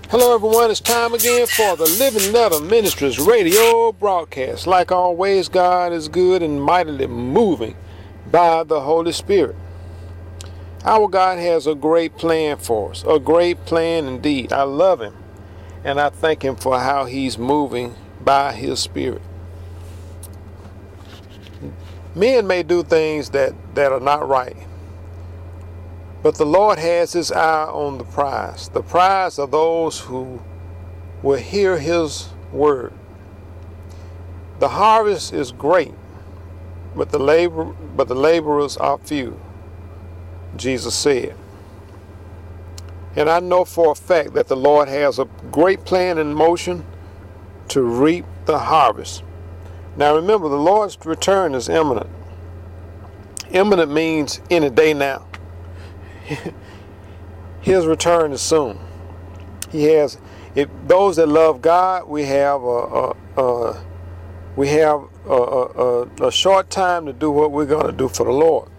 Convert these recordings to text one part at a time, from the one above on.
Hello everyone, it's time again for the Living Letter Ministries radio broadcast. Like always, God is good and mightily moving by the Holy Spirit. Our God has a great plan for us, a great plan indeed. I love Him and I thank Him for how He's moving by His Spirit. Men may do things that are not right, but the Lord has His eye on the prize. The prize are those who will hear His word. The harvest is great, but the laborers are few, Jesus said. And I know for a fact that the Lord has a great plan in motion to reap the harvest. Now remember, the Lord's return is imminent. Imminent means any day now. His return is soon. He has those that love God. We have a short time to do what we're going to do for the Lord.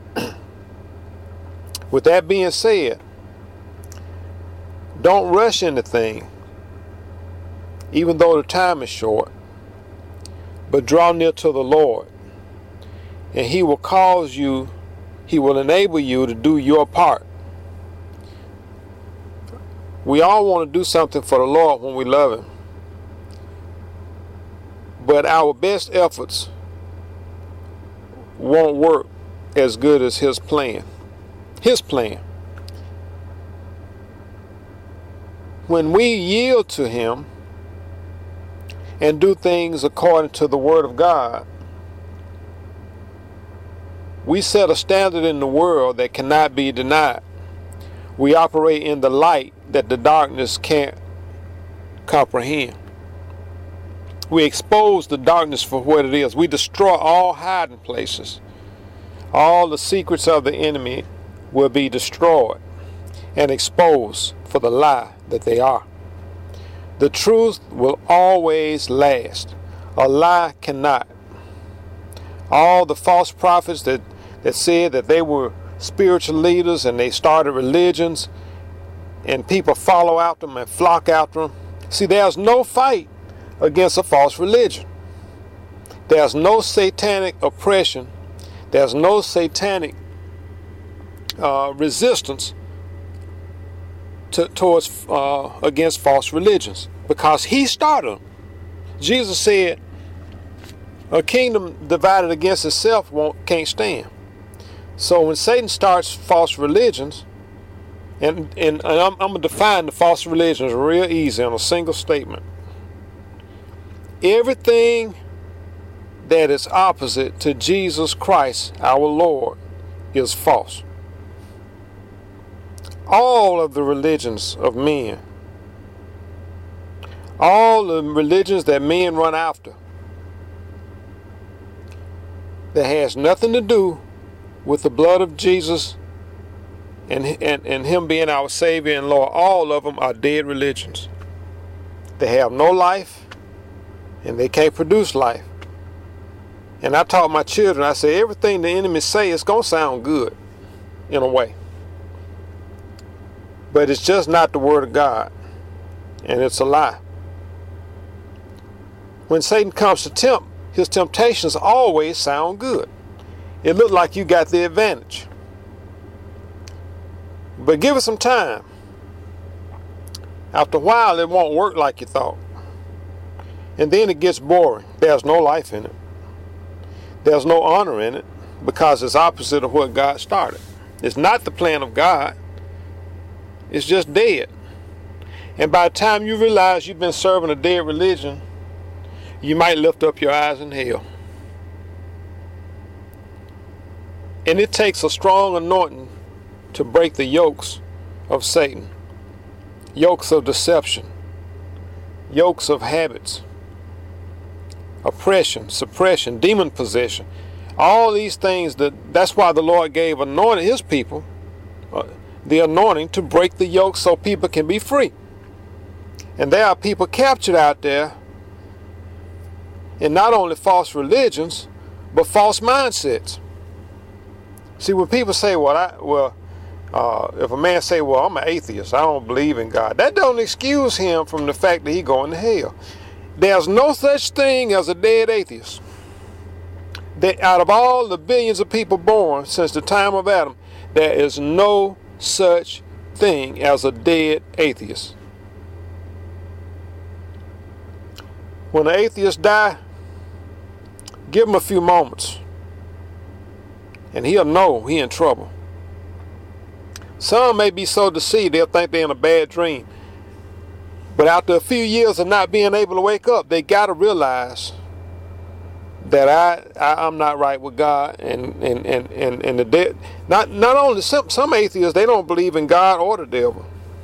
With that being said, don't rush anything, even though the time is short. But draw near to the Lord, and He will He will enable you to do your part. We all want to do something for the Lord when we love Him. But our best efforts won't work as good as His plan. His plan. When we yield to Him and do things according to the Word of God, we set a standard in the world that cannot be denied. We operate in the light that the darkness can't comprehend. We expose the darkness for what it is. We destroy all hiding places. All the secrets of the enemy will be destroyed and exposed for the lie that they are. The truth will always last. A lie cannot. All the false prophets that said that they were spiritual leaders and they started religions and people follow after them and flock after them. See, there's no fight against a false religion. There's no satanic oppression. There's no satanic resistance towards against false religions, because He started them. Jesus said, "A kingdom divided against itself can't stand." So when Satan starts false religions, and I'm going to define the false religions real easy in a single statement. Everything that is opposite to Jesus Christ, our Lord, is false. All of the religions of men, all the religions that men run after, that has nothing to do with the blood of Jesus and Him being our Savior and Lord, all of them are dead religions. They have no life and they can't produce life. And I taught my children, I say, everything the enemy say, it's going to sound good in a way. But it's just not the Word of God. And it's a lie. When Satan comes to tempt, his temptations always sound good. It looked like you got the advantage. But give it some time. After a while, it won't work like you thought. And then it gets boring. There's no life in it. There's no honor in it, because it's opposite of what God started. It's not the plan of God. It's just dead. And by the time you realize you've been serving a dead religion, you might lift up your eyes in hell. And it takes a strong anointing to break the yokes of Satan, yokes of deception, yokes of habits, oppression, suppression, demon possession. All these things, that's why the Lord gave anointed His people the anointing to break the yoke so people can be free. And there are people captured out there in not only false religions, but false mindsets. See, when people say, well, If a man say, well, I'm an atheist, I don't believe in God, that don't excuse him from the fact that he going to hell. There's no such thing as a dead atheist. That out of all the billions of people born since the time of Adam, there is no such thing as a dead atheist. When an atheist die, give him a few moments, and he'll know he in trouble. Some may be so deceived they'll think they're in a bad dream. But after a few years of not being able to wake up, they got to realize that I'm not right with God, and the dead. Not only some atheists, they don't believe in God or the devil.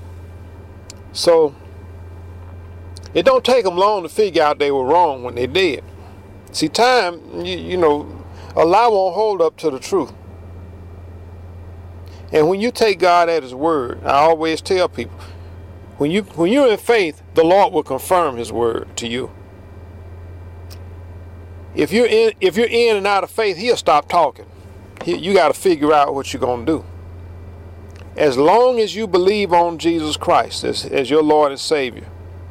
So it don't take them long to figure out they were wrong when they did. See, time, you know, a lie won't hold up to the truth. And when you take God at His word, I always tell people, when you're in faith, the Lord will confirm His word to you. If you're in and out of faith, He'll stop talking. You got to figure out what you're going to do. As long as you believe on Jesus Christ as your Lord and Savior,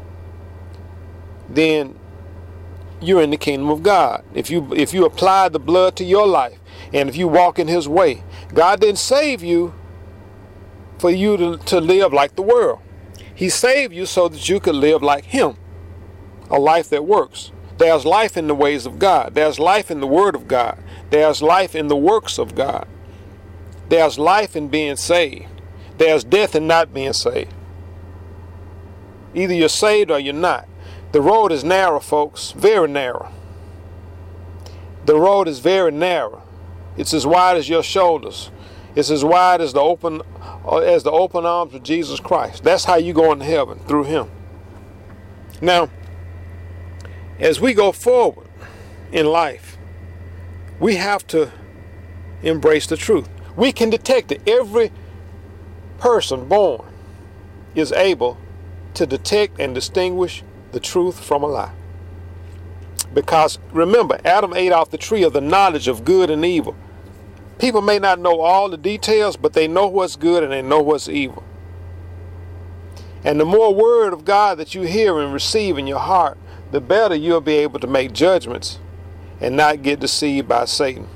then you're in the kingdom of God. If you apply the blood to your life, and if you walk in His way, God didn't save you for you to live like the world. He saved you so that you could live like Him, a life that works. There's life in the ways of God. There's life in the Word of God. There's life in the works of God. There's life in being saved. There's death in not being saved. Either you're saved or you're not. The road is narrow, folks, very narrow. The road is very narrow. It's as wide as your shoulders. It's as wide as the open arms of Jesus Christ. That's how you go into heaven, through Him. Now, as we go forward in life, we have to embrace the truth. We can detect it. Every person born is able to detect and distinguish the truth from a lie. Because remember, Adam ate off the tree of the knowledge of good and evil. People may not know all the details, but they know what's good and they know what's evil. And the more word of God that you hear and receive in your heart, the better you'll be able to make judgments and not get deceived by Satan.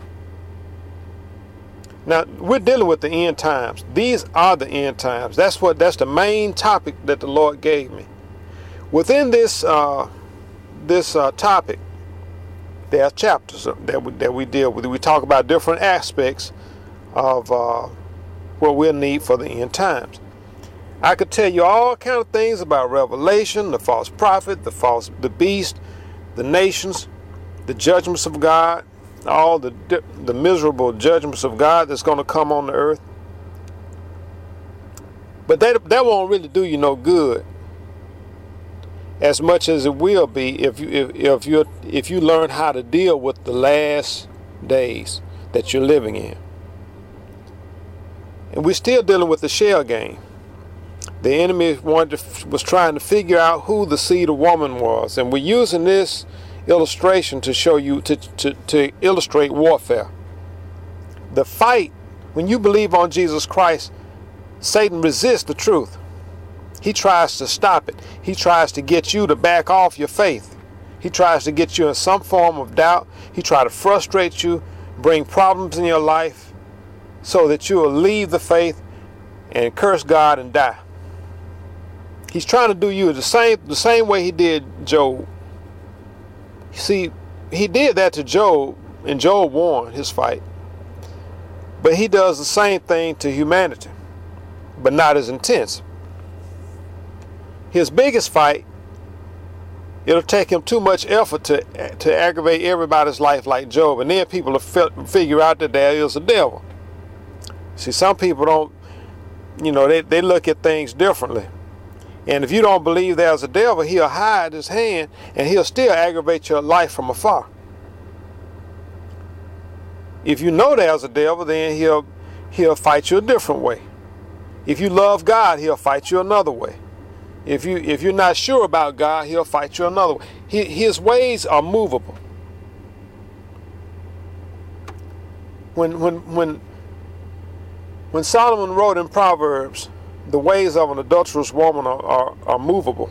Now, we're dealing with the end times. These are the end times. That's the main topic that the Lord gave me. Within this topic, there are chapters that we deal with. We talk about different aspects of what we'll need for the end times. I could tell you all kind of things about Revelation, the false prophet, the beast, the nations, the judgments of God, all the miserable judgments of God that's going to come on the earth. But that won't really do you no good, as much as it will be if you learn how to deal with the last days that you're living in. And we're still dealing with the shell game. The enemy was trying to figure out who the seed of woman was, and we're using this illustration to show you to illustrate warfare. The fight, when you believe on Jesus Christ, Satan resists the truth. He tries to stop it. He tries to get you to back off your faith. He tries to get you in some form of doubt. He tries to frustrate you, bring problems in your life so that you will leave the faith and curse God and die. He's trying to do you the same way he did Job. See, he did that to Job, and Job won his fight. But he does the same thing to humanity, but not as intense. His biggest fight, it'll take him too much effort to aggravate everybody's life like Job, and then people will figure out that there is a devil. See, some people don't, they look at things differently. And if you don't believe there's a devil, he'll hide his hand and he'll still aggravate your life from afar. If you know there's a devil, then he'll fight you a different way. If you love God, he'll fight you another way. If you're not sure about God, he'll fight you another way. His ways are movable. When When Solomon wrote in Proverbs, the ways of an adulterous woman are movable.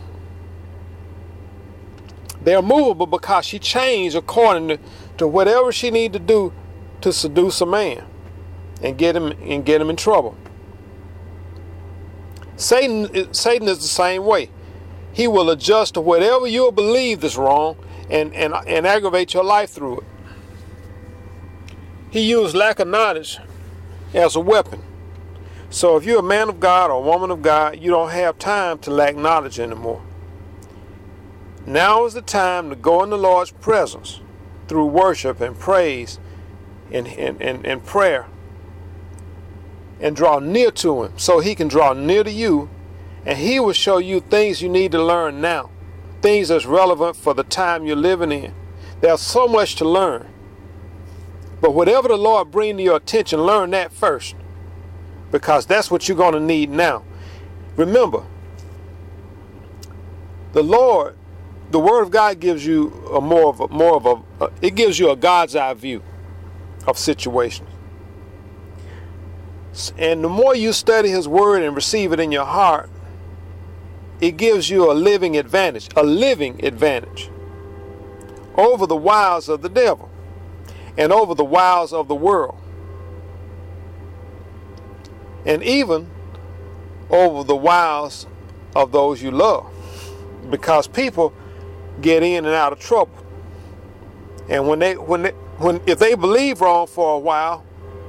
They are movable because she changed according to whatever she needed to do to seduce a man and get him in trouble. Satan is the same way. He will adjust to whatever you believe is wrong and aggravate your life through it. He used lack of knowledge as a weapon. So if you're a man of God or a woman of God, you don't have time to lack knowledge anymore. Now is the time to go in the Lord's presence through worship and praise and prayer and draw near to him so he can draw near to you, and he will show you things you need to learn now, things that's relevant for the time you're living in. There's so much to learn. But whatever the Lord brings to your attention, learn that first, because that's what you're going to need now. Remember, the Word of God gives you it gives you a God's eye view of situations. And the more you study His Word and receive it in your heart, it gives you a living advantage over the wiles of the devil and over the wiles of the world, and even over the wiles of those you love, because people get in and out of trouble. And if they believe wrong for a while,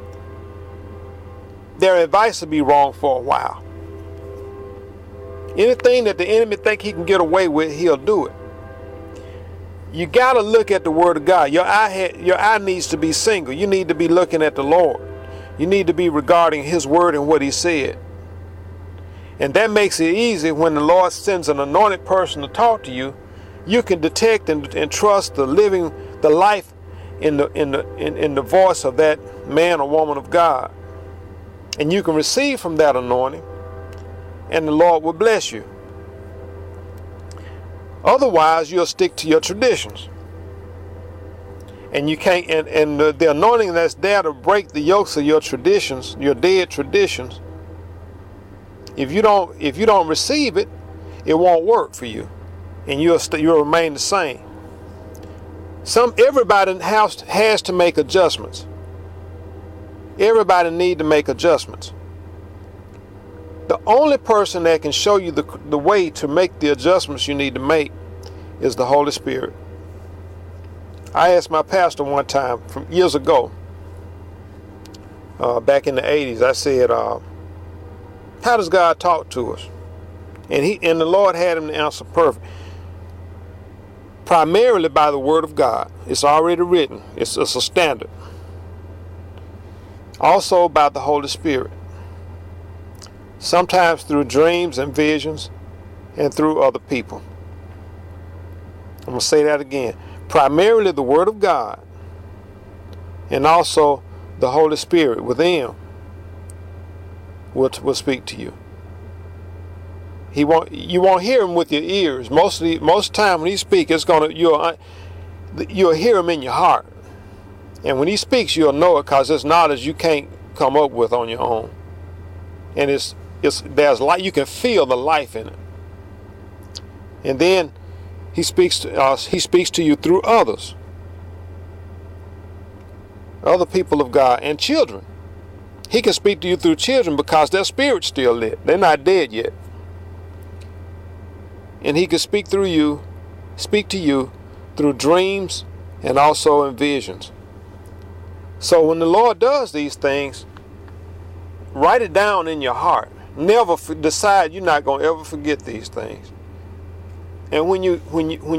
their advice will be wrong for a while. Anything that the enemy think he can get away with, he'll do it. You got to look at the Word of God. Your eye needs to be single. You need to be looking at the Lord. You need to be regarding His Word and what He said. And that makes it easy when the Lord sends an anointed person to talk to you. You can detect and trust the life in the voice of that man or woman of God. And you can receive from that anointing, and the Lord will bless you. Otherwise, you'll stick to your traditions. And you can't, and the anointing that's there to break the yokes of your traditions, your dead traditions, if you don't receive it, it won't work for you, and you'll remain the same. Everybody has to make adjustments. Everybody need to make adjustments. The only person that can show you the way to make the adjustments you need to make is the Holy Spirit. I asked my pastor one time from years ago, back in the 80s, I said, how does God talk to us? And the Lord had him to answer perfect. Primarily by the Word of God. It's already written. It's a standard. Also by the Holy Spirit. Sometimes through dreams and visions and through other people. I'm going to say that again. Primarily the Word of God and also the Holy Spirit within will speak to you. You won't hear Him with your ears. Most time when He speaks, you'll hear Him in your heart. And when He speaks, you'll know it, because it's knowledge you can't come up with on your own. And there's light. You can feel the life in it. And then He speaks to us. He speaks to you through others, other people of God, and children. He can speak to you through children because their spirit's still lit. They're not dead yet. And He can speak to you through dreams and also in visions. So when the Lord does these things, write it down in your heart. Never decide you're not going to ever forget these things. And when you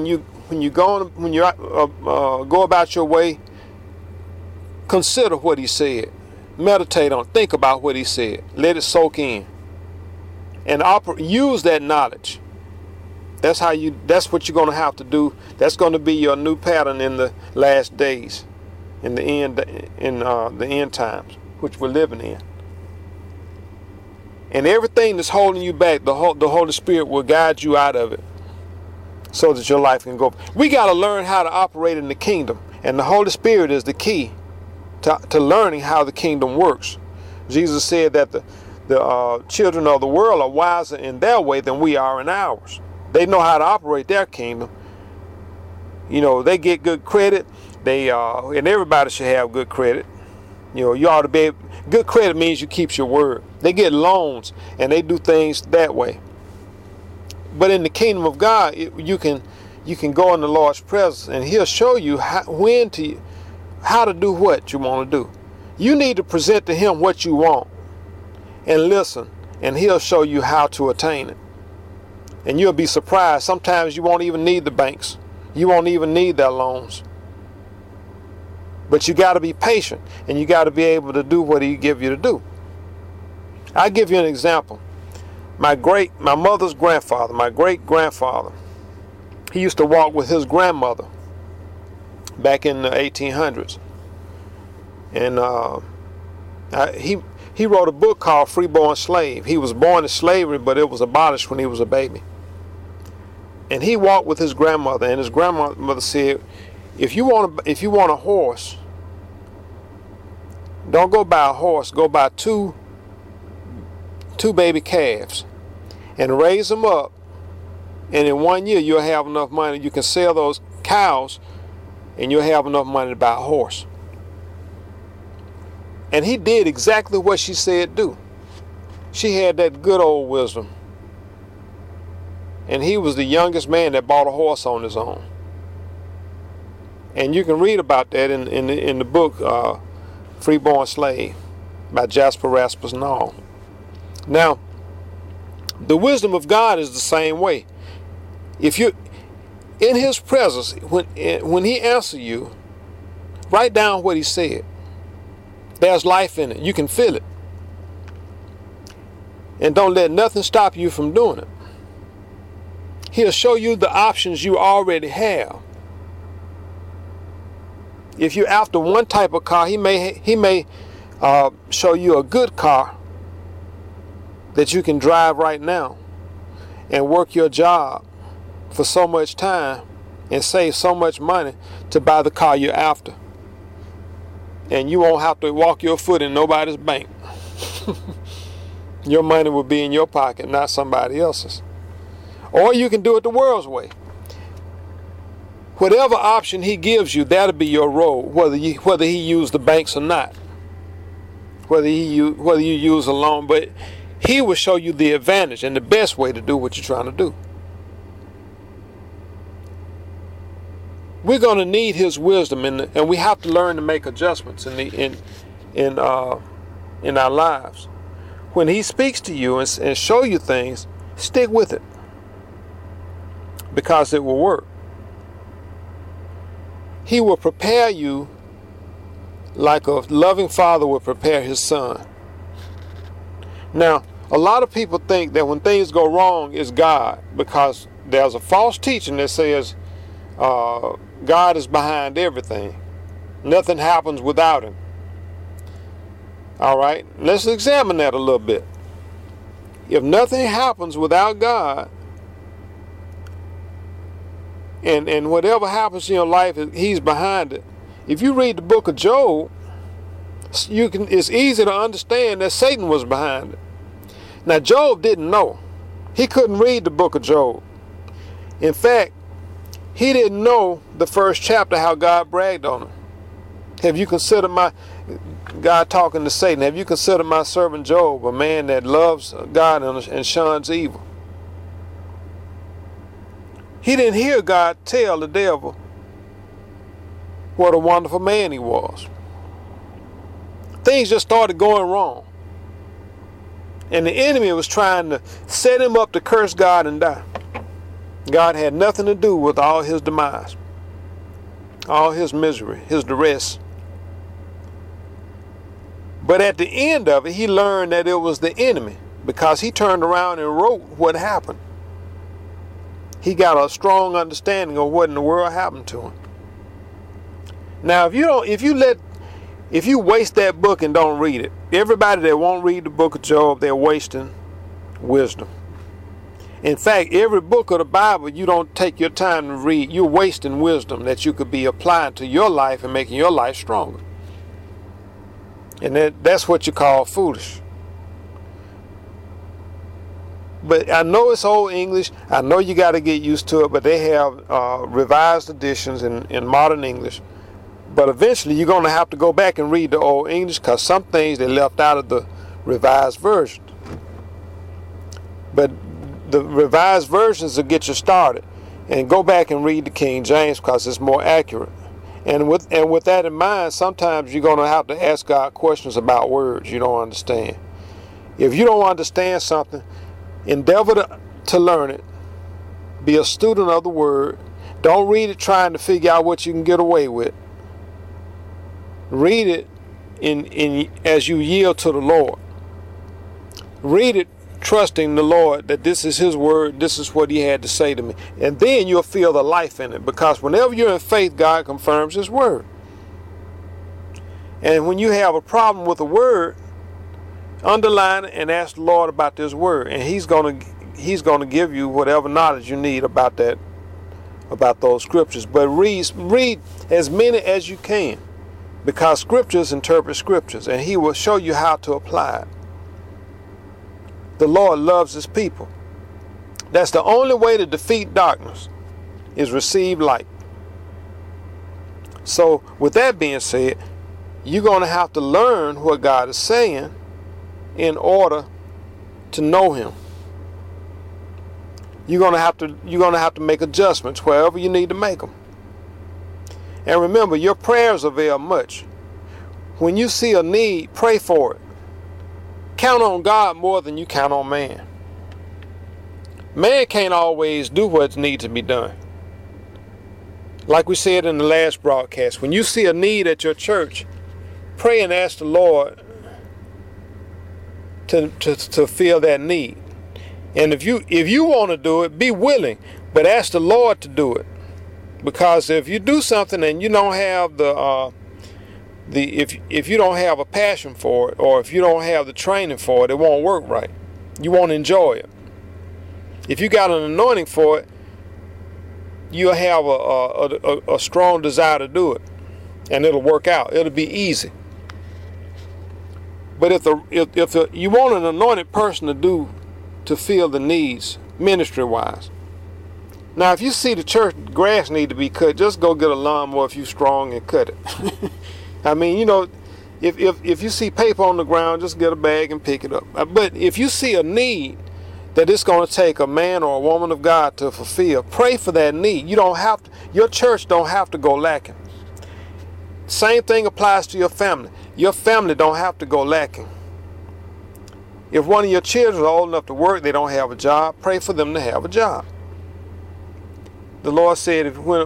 go about your way, consider what He said. Meditate on it. Think about what He said. Let it soak in. And use that knowledge. That's what you're going to have to do. That's going to be your new pattern in the last days, in the end times, which we're living in. And everything that's holding you back, the Holy Spirit will guide you out of it, so that your life can go. We got to learn how to operate in the kingdom, and the Holy Spirit is the key to learning how the kingdom works. Jesus said that the children of the world are wiser in their way than we are in ours. They know how to operate their kingdom. You know, they get good credit. And everybody should have good credit. You know, you ought to be good credit means you keep your word. They get loans and they do things that way. But in the kingdom of God, you can go in the Lord's presence and He'll show you how to do what you want to do. You need to present to Him what you want and listen, and He'll show you how to attain it. And you'll be surprised. Sometimes you won't even need the banks. You won't even need their loans. But you got to be patient, and you got to be able to do what He give you to do. I'll give you an example. My mother's grandfather, my great-grandfather, he used to walk with his grandmother back in the 1800s. And he wrote a book called Freeborn Slave. He was born in slavery, but it was abolished when he was a baby. And he walked with his grandmother, and his grandmother said, if you want a horse, don't go buy a horse, go buy two baby calves and raise them up, and in 1 year you'll have enough money. You can sell those cows and you'll have enough money to buy a horse. And he did exactly what she said do. She had that good old wisdom. And he was the youngest man that bought a horse on his own. And you can read about that in the book Freeborn Slave by Jasper Rasmus Nall. Now, the wisdom of God is the same way. If you in His presence, when He answers you, write down what He said. There's life in it. You can feel it. And don't let nothing stop you from doing it. He'll show you the options you already have. If you're after one type of car, He may show you a good car that you can drive right now and work your job for so much time and save so much money to buy the car you're after. And you won't have to walk your foot in nobody's bank. Your money will be in your pocket, not somebody else's. Or you can do it the world's way. Whatever option He gives you, that'll be your road, whether He use the banks or not. Whether you use a loan, but He will show you the advantage and the best way to do what you're trying to do. We're going to need His wisdom, and we have to learn to make adjustments in our lives. When He speaks to you and show you things, stick with it, because it will work. He will prepare you like a loving father would prepare his son. Now, a lot of people think that when things go wrong, it's God, because there's a false teaching that says God is behind everything. Nothing happens without Him. All right, let's examine that a little bit. If nothing happens without God, and whatever happens in your life, He's behind it. If you read the book of Job, it's easy to understand that Satan was behind it. Now, Job didn't know. He couldn't read the book of Job. In fact, he didn't know the first chapter, how God bragged on him. Have you considered God talking to Satan, have you considered my servant Job, a man that loves God and shuns evil? He didn't hear God tell the devil what a wonderful man he was. Things just started going wrong. And the enemy was trying to set him up to curse God and die. God had nothing to do with all his demise, all his misery, his duress. But at the end of it, he learned that it was the enemy, because he turned around and wrote what happened. He got a strong understanding of what in the world happened to him. Now, if you waste that book and don't read it, everybody that won't read the book of Job, they're wasting wisdom. In fact, every book of the Bible you don't take your time to read, you're wasting wisdom that you could be applying to your life and making your life stronger. And that's what you call foolish. But I know it's Old English. I know you got to get used to it, but they have revised editions in modern English. But eventually you're going to have to go back and read the Old English, because some things they left out of the revised version. But the revised versions will get you started. And go back and read the King James, because it's more accurate. And with that in mind, sometimes you're going to have to ask God questions about words you don't understand. If you don't understand something, endeavor to learn it. Be a student of the word. Don't read it trying to figure out what you can get away with. Read it as you yield to the Lord. Read it trusting the Lord that this is His word, this is what He had to say to me. And then you'll feel the life in it, because whenever you're in faith, God confirms His word. And when you have a problem with a word, underline it and ask the Lord about this word, and He's going to give you whatever knowledge you need about those scriptures. But read as many as you can, because scriptures interpret scriptures, and He will show you how to apply it. The Lord loves His people. That's the only way to defeat darkness, is receive light. So with that being said, you're going to have to learn what God is saying in order to know Him. You're going to have to make adjustments wherever you need to make them. And remember, your prayers avail much. When you see a need, pray for it. Count on God more than you count on man. Man can't always do what needs to be done. Like we said in the last broadcast, when you see a need at your church, pray and ask the Lord to fill that need. And if you want to do it, be willing, but ask the Lord to do it. Because if you do something and you don't have if you don't have a passion for it, or if you don't have the training for it, it won't work right. You won't enjoy it. If you got an anointing for it, you'll have a strong desire to do it, and it'll work out. It'll be easy. But if you want an anointed person to fill the needs ministry-wise. Now, if you see the church grass need to be cut, just go get a lawnmower if you're strong and cut it. I mean, if you see paper on the ground, just get a bag and pick it up. But if you see a need that it's going to take a man or a woman of God to fulfill, pray for that need. Your church don't have to go lacking. Same thing applies to your family. Your family don't have to go lacking. If one of your children are old enough to work, they don't have a job, pray for them to have a job. The Lord said,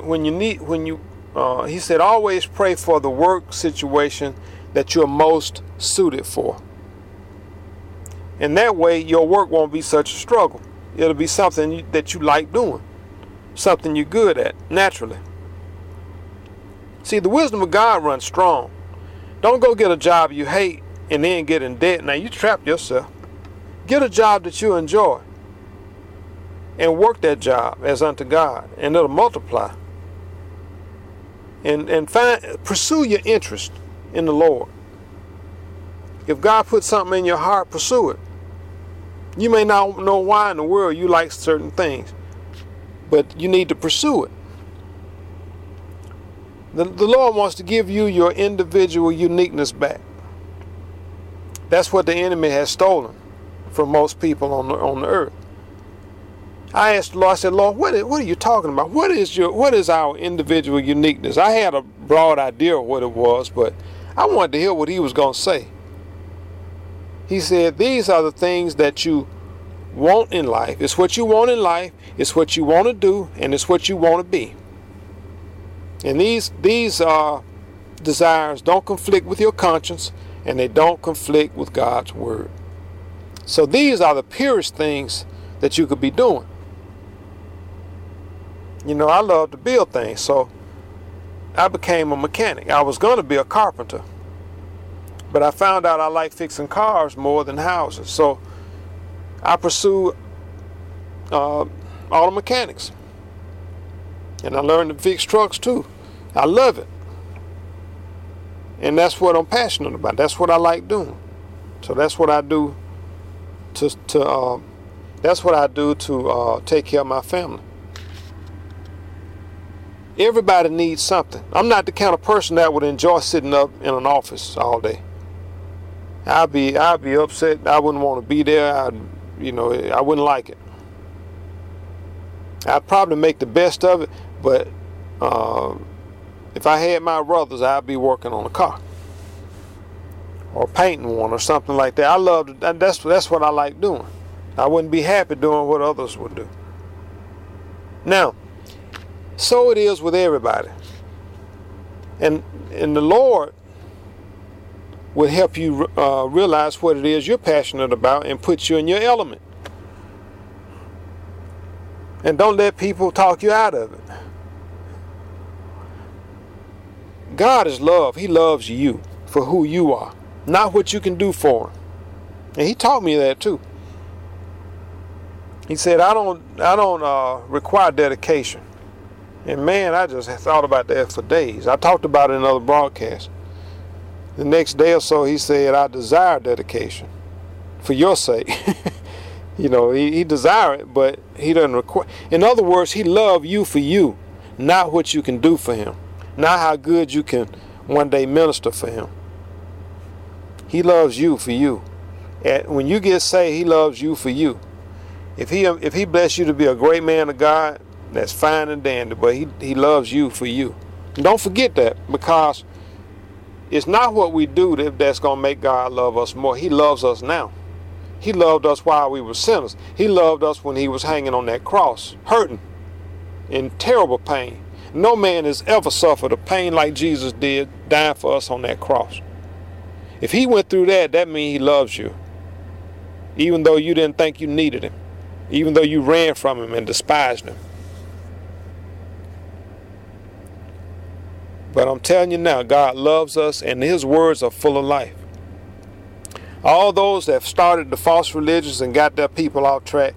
He said, always pray for the work situation that you're most suited for. And that way, your work won't be such a struggle. It'll be something that you like doing, something you're good at, naturally. See, the wisdom of God runs strong. Don't go get a job you hate and then get in debt. Now, you trapped yourself. Get a job that you enjoy and work that job as unto God, and it'll multiply. And pursue your interest in the Lord. If God puts something in your heart, pursue it. You may not know why in the world you like certain things, but you need to pursue it. The Lord wants to give you your individual uniqueness back. That's what the enemy has stolen from most people on the earth. I asked the Lord, I said, Lord, what are you talking about? What is our individual uniqueness? I had a broad idea of what it was, but I wanted to hear what He was going to say. He said, these are the things that you want in life. It's what you want in life, it's what you want to do, and it's what you want to be. And these desires don't conflict with your conscience, and they don't conflict with God's word. So these are the purest things that you could be doing. I love to build things, so I became a mechanic. I was going to be a carpenter, but I found out I like fixing cars more than houses. So I pursued auto mechanics, and I learned to fix trucks too. I love it. And that's what I'm passionate about. That's what I like doing. So that's what I do to take care of my family. Everybody needs something. I'm not the kind of person that would enjoy sitting up in an office all day. I'd be upset. I wouldn't want to be there. I wouldn't like it. I'd probably make the best of it, but if I had my brothers, I'd be working on a car or painting one or something like that. I love that. That's what I like doing. I wouldn't be happy doing what others would do. Now, so it is with everybody, and the Lord will help you realize what it is you're passionate about and put you in your element. And don't let people talk you out of it. God is love. He loves you for who you are, not what you can do for him. And he taught me that too. He said, I don't require dedication. And man, I just thought about that for days. I talked about it in another broadcast. The next day or so, he said, I desire dedication for your sake. He desires it, but he doesn't require. In other words, he loves you for you, not what you can do for him, not how good you can one day minister for him. He loves you for you. And when you get saved, he loves you for you. If he bless you to be a great man of God, that's fine and dandy, but he loves you for you. And don't forget that, because it's not what we do that's going to make God love us more. He loves us now. He loved us while we were sinners. He loved us when he was hanging on that cross, hurting, in terrible pain. No man has ever suffered a pain like Jesus did, dying for us on that cross. If he went through that means he loves you. Even though you didn't think you needed him. Even though you ran from him and despised him. But I'm telling you now, God loves us, and his words are full of life. All those that have started the false religions and got their people off track,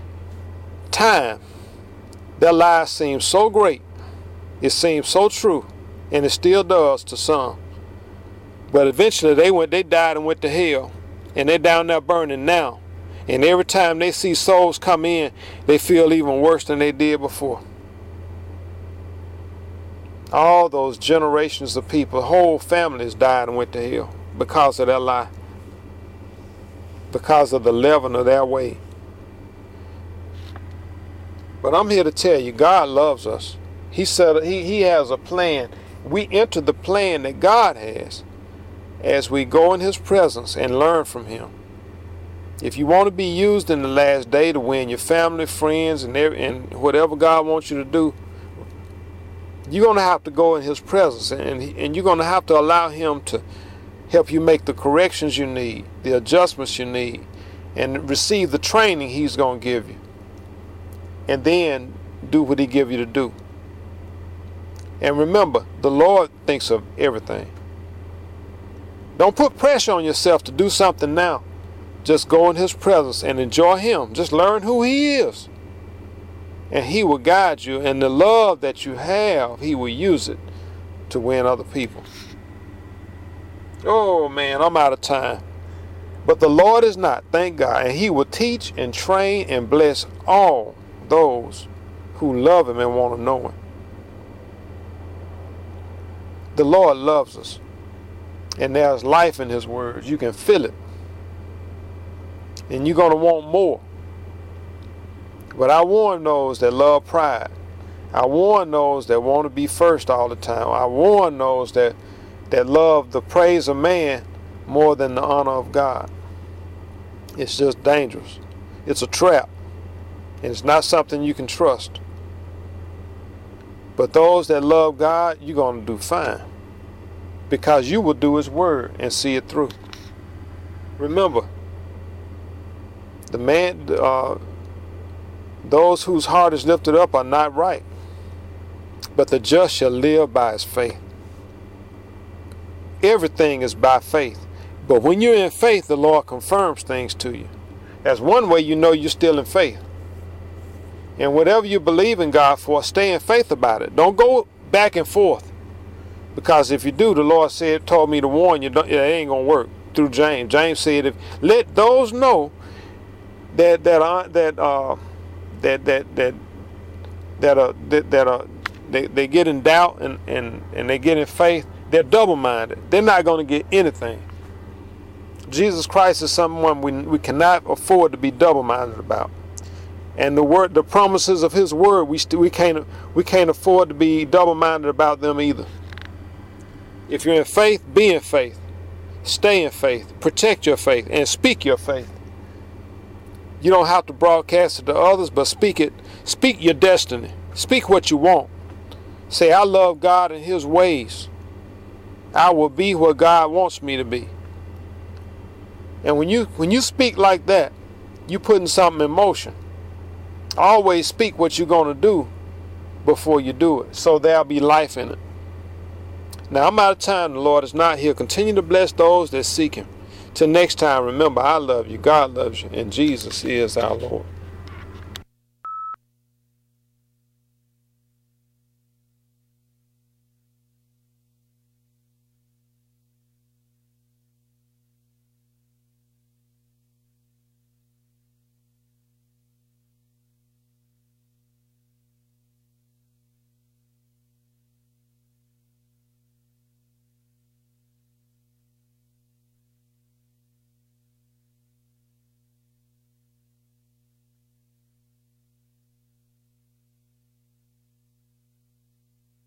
their lives seem so great. It seems so true, and it still does to some. But eventually they died and went to hell, and they're down there burning now. And every time they see souls come in, they feel even worse than they did before. All those generations of people, whole families died and went to hell because of their lie, because of the leaven of their way. But I'm here to tell you, God loves us. He said he has a plan. We enter the plan that God has as we go in his presence and learn from him. If you want to be used in the last day to win your family, friends, and whatever God wants you to do, you're going to have to go in his presence, and you're going to have to allow him to help you make the corrections you need, the adjustments you need, and receive the training he's going to give you. And then do what he gives you to do. And remember, the Lord thinks of everything. Don't put pressure on yourself to do something now. Just go in his presence and enjoy him. Just learn who he is. And he will guide you. And the love that you have, he will use it to win other people. Oh man, I'm out of time. But the Lord is not, thank God. And he will teach and train and bless all those who love him and want to know him. The Lord loves us. And there's life in his words. You can feel it. And you're going to want more. But I warn those that love pride. I warn those that want to be first all the time. I warn those that love the praise of man more than the honor of God. It's just dangerous. It's a trap. And it's not something you can trust. But those that love God, you're going to do fine. Because you will do his word and see it through. Remember, those whose heart is lifted up are not right, but the just shall live by his faith. Everything is by faith, but when you're in faith, the Lord confirms things to you. That's one way you know you're still in faith. And whatever you believe in God for, stay in faith about it. Don't go back and forth. Because if you do, the Lord told me to warn you, it ain't gonna work. Through James. James said, "If let those know that they get in doubt and they get in faith, they're double-minded. They're not going to get anything." Jesus Christ is someone we cannot afford to be double-minded about, and the promises of His word, we can't afford to be double-minded about them either. If you're in faith, be in faith. Stay in faith, protect your faith, and speak your faith. You don't have to broadcast it to others, but speak it. Speak your destiny. Speak what you want. Say, "I love God and His ways. I will be what God wants me to be." And when you speak like that, you're putting something in motion. Always speak what you're going to do before you do it, so there'll be life in it. Now, I'm out of time. The Lord is not here. Continue to bless those that seek Him. Till next time, remember, I love you, God loves you, and Jesus is our Lord.